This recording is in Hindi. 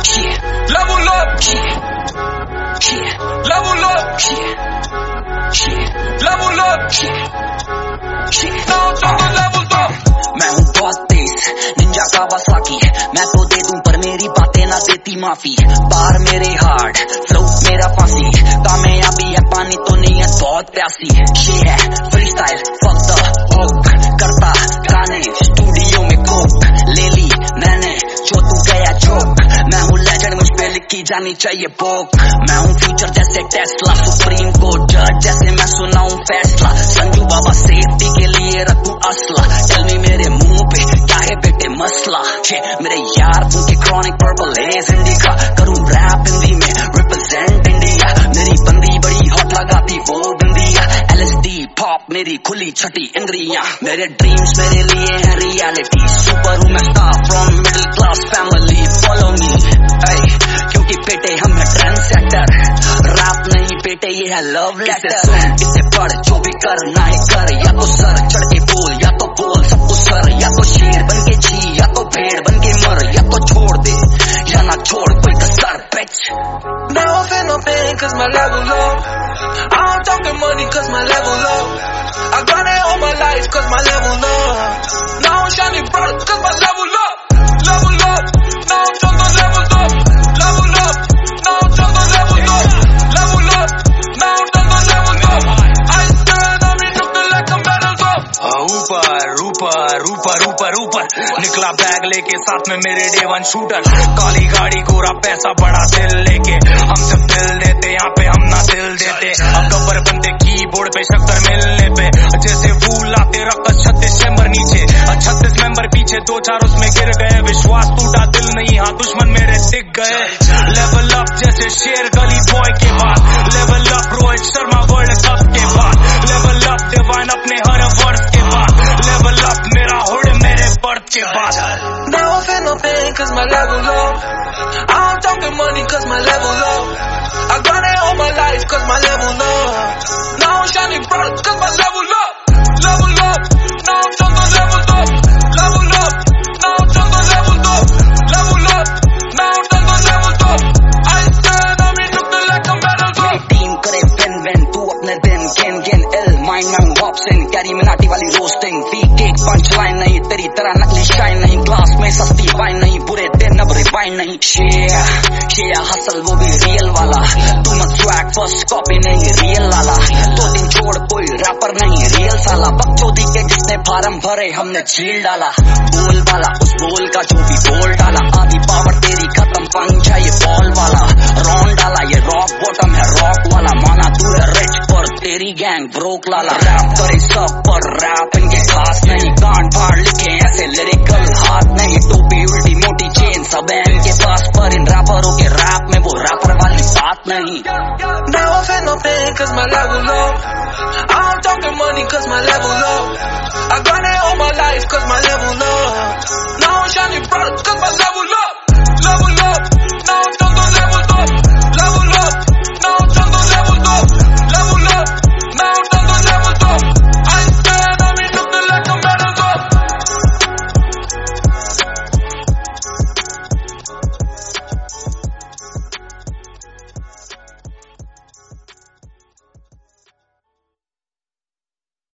level up, level up, level up, now चलो level up। मैं हूँ बहुत तेज निंजा कावासाकी, मैं तो दे दूं पर मेरी बातें ना देती माफी। बार मेरे हार्ड फ्लो मेरा फांसी, कामयाबी है पानी तो नीयत बहुत प्यासी। ये है फ्री स्टाइल फक द होक, करता गाने स्टूडियो में कोक ले ली मैंने जो तू गया चौक। मैं हूँ लेजेंड मुझ पे लिखी जानी चाहिए बुक। मैं हूँ फ्यूचर जैसे टेस्ला, सुप्रीम कोर्ट जज जैसे मैं सुनाऊं फैसला। संजू बाबा सेफ्टी के लिए रखूं असला, टेल मी मेरे मुंह पे क्या है बेटे मसला। ये मेरे यार उनके क्रॉनिक पर्पल हेज इंडिका, करूं रैप हिंदी में रिप्रेजेंट इंडिया। मेरी बंदी बड़ी हॉट लगाती वो बंदिया, LSD पॉप मेरी खुली छठी इंद्रियां। मेरे ड्रीम्स मेरे लिए है रियलिटी, सुपर हूं मैं star from middle class family. Follow me क्योंकि बेटे हम है ट्रेंड सेटर, रैप नहीं बेटे ये है लव लेटर। इससे पढ़ जो भी करना है कर, या तो सर चढ़ के बोल या तो बोल सबको सर, या तो शेर बन के जी या तो भेड़ बन के मर, या तो छोड़ दे या ना छोड़ कोई कसर bitch। Now I feel no pain cause my level up, I don't talking money cause my level up, I got it all my life cause my level up, now I'm shining bright cause my level up, level up, now I'm on the level up, level up, now I'm on the level up, level up, now I'm on the level up, I stand on me looking like I'm medals up। ऊपर ऊपर ऊपर ऊपर ऊपर निकला बैग लेके साथ में मेरे डे वन शूटर, काली गाड़ी गोरा पैसा बड़ा दिल लेके, हमसे दिल देते यहाँ पे हम ना दिल देते। अब गब्बर बनते कीबोर्ड पे शक्कर मिलने पे, जैसे फूल आते रक्कस 36 चैम्बर नीचे 36 मेंबर पीछे, 2-4 उसमें गिर गए। विश्वास टूटा दिल नहीं हाँ दुश्मन मेरे दिख गए। लेवल अप जैसे शेर गली बॉय के बाद, level up Rohit Sharma world cup के बाद, लेवल अप डिवाइन अपने हर वर्ष के बाद, लेवल अप मेरा हुड मेरे बर्थ के बाद। Now I feel no pain cause my level up, I don't talking money cause my level up, I got it all my life cause my level up, now I'm shining bright cause my level up, level up, now I'm on the level up, level up, now I'm on the level up, level up, now I'm on the level up, I stand on me looking like I'm medals up। Team करे विन विन तू अपने दिन गेन गेन इल माइंड में ऑप्शन कैरी मिनाटी वाली रोस्टिंग, वीक एक पंच लाइन नहीं तेरी तरह नकली शाइन नहीं, ग्लास में सस्ती वाइन नहीं बुरे दिन अब रिवाइन नहीं। शेया हसल वो भी रियल वाला, तू मत स्वैग फर्स्ट कॉपी नहीं रियल लाला, 2 दिन छोड़ कोई रैपर नहीं रियल साला। बकचोदी के जिसने फार्म भरे हमने झील डाला, बोल वाला उस बोल का जो भी बोल डाला, आधी पावर तेरी खत्म पंच है ये बॉल वाला, रॉन डाला ये रॉक बॉटम है रॉक वाला, माना तू है रिच पर तेरी गैंग ब्रोक लाला। रैप करे सब पर रैप इनके खास नहीं, कांड फाड़ लिखे ऐसे